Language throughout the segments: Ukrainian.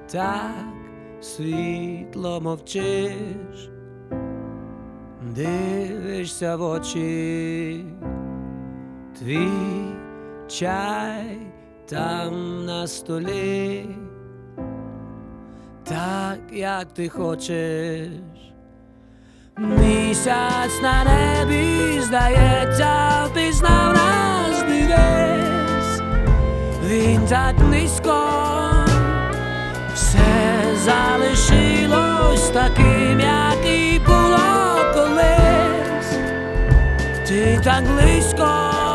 так світло мовчиш, дивишся в очі, твій чай там на столі, так як ти хочеш. Місяць на небі, здається, впізнав нас, дивись, він так низько, все залишилось таким, як і було колись, ти так близько.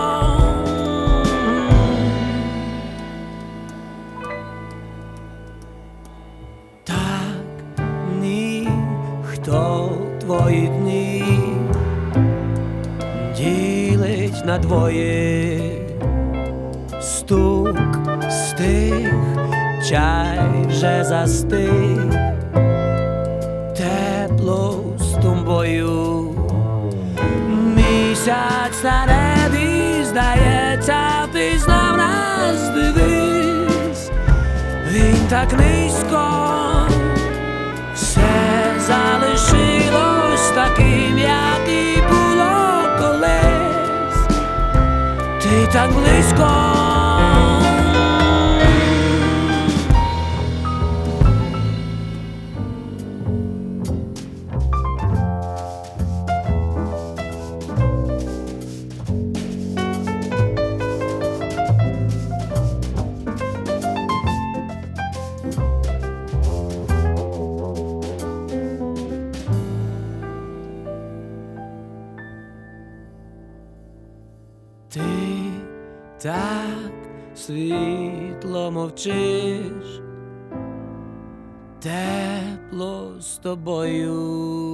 Так ніхто твої дні ділить на двоє, стук стих, чай вже застиг, тепло з тобою. Місяць на небі, здається, впізнав нас, дивись, він так низько, все залишилось таким, як і було колись, ти так близько. Ти так світло мовчиш, тепло з тобою.